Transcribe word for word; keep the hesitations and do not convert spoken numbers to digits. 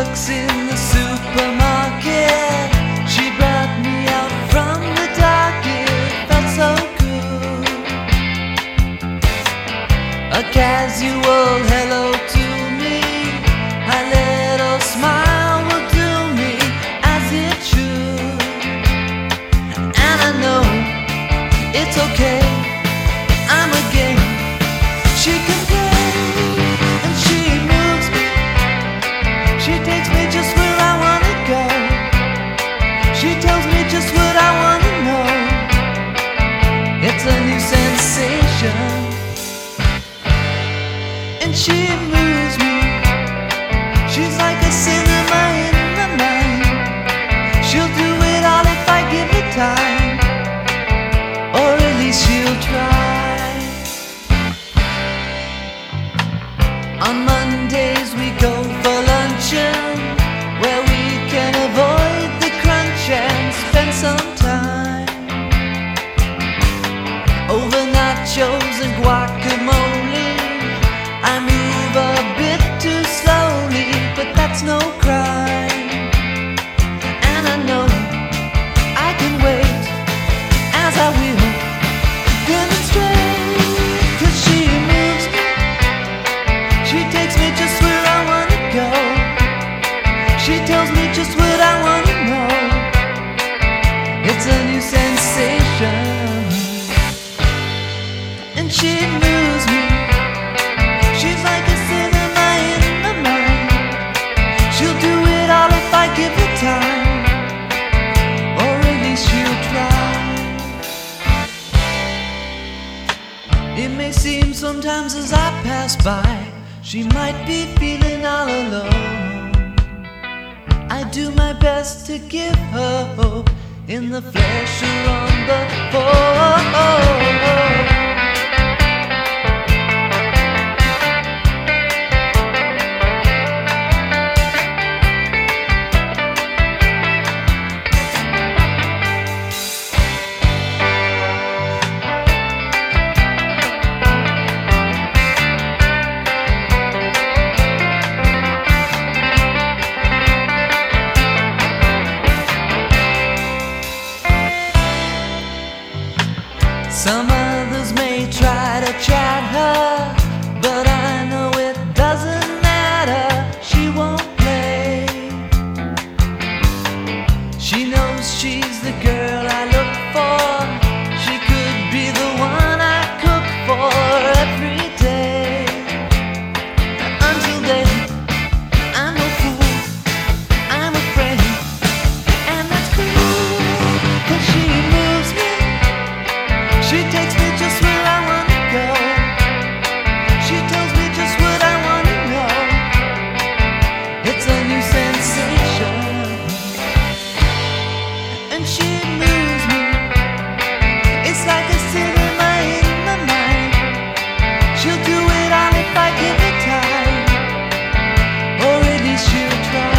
works in the supermarket. She brought me out from the dark, it felt so good. A casual hello to me, a little smile will do me as it should. And I know it's okay, I'm a game she can play, and she moves me. She takes me just where I wanna go. She tells me just what I wanna know. It's a new sensation, and she moves me. She's like a cinema in the mind. She'll do it all if I give her time, or at least she'll try. On Mondays we go for luncheon, where we can avoid the crunch and spend some time over nachos and guacamole. I move a bit too slowly, but that's no crime. And I know I can wait, as I will demonstrate, 'cause she moves me. She takes me just where I wanna go. She tells me just what I wanna know. It's a new sensation, and she moves me. She's like a cinema in the mind. She'll do it all if I give her time, or at least she'll try. It may seem sometimes as I pass by, she might be feeling all alone. I do my best to give her hope, in the flesh or on the phone. Some others may try to chat her, but I know it doesn't matter. She won't play. She knows she's the girl I look for. She could be the one I cook for every day. Until then, I'm no fool, I'm a friend, and that's cool, 'cause she moves me. She takes me just where I wanna go. She tells me just what I wanna know. It's a new sensation, and she moves me. It's like a cinema in my mind. She'll do it all if I give her time, or at least she'll try.